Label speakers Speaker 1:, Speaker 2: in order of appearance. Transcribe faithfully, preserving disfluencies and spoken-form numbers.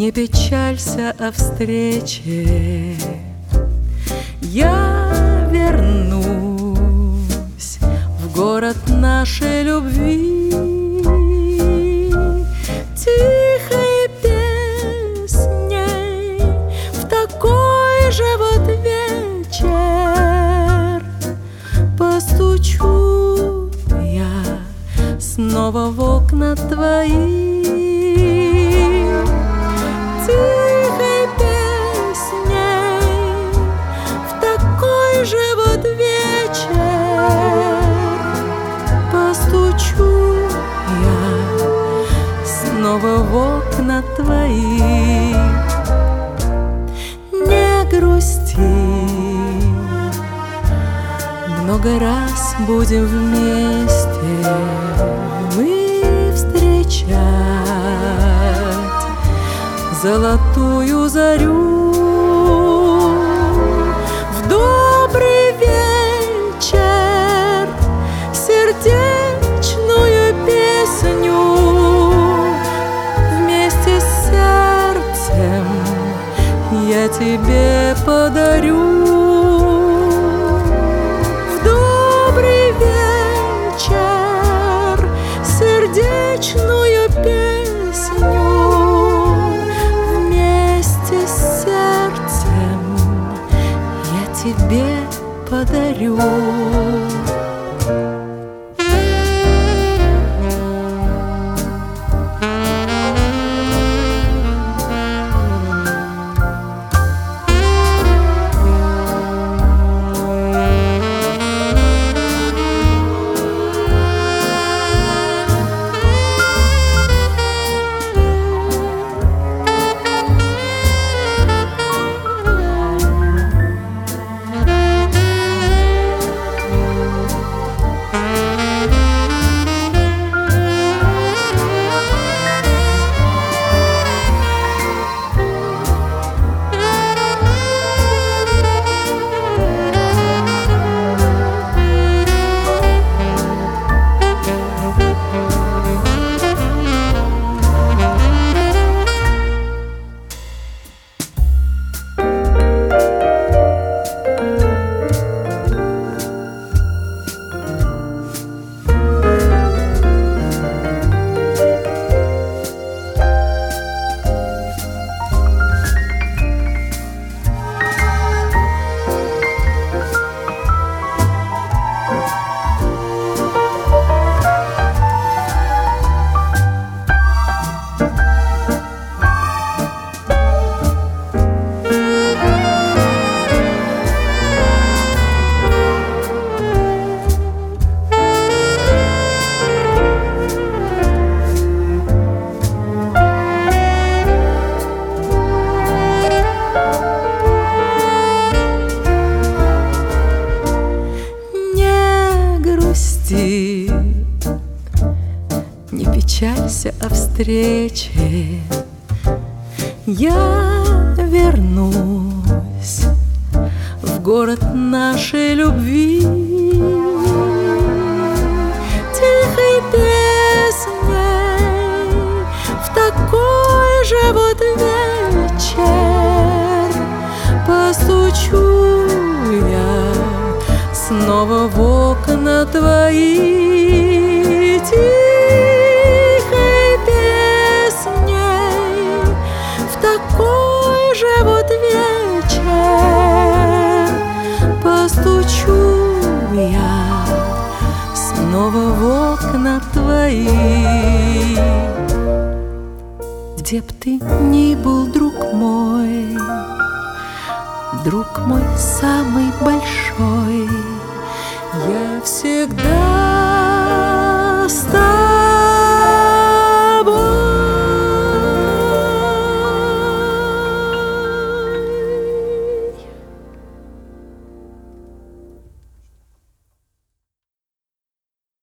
Speaker 1: Не печалься о встрече, я вернусь в город нашей любви. Тихой песней в такой же вот вечер постучу я снова в окна твои. Тихой песней в такой же вот вечер постучу я снова в окна твои. Не грусти, много раз будем вместе мы встречать золотую зарю. В добрый вечер сердечную песню вместе с сердцем я тебе подарю. В добрый вечер сердечную песню вместе с сердцем я тебе подарю. Не печалься о встрече, я вернусь в город нашей любви. Тихой песней в такой же вот вечер постучу я снова в окна твои. Тихой песней в такой же вот вечер постучу я снова в окна твои. Где б ты ни был, друг мой, друг мой самый большой, я всегда с тобой.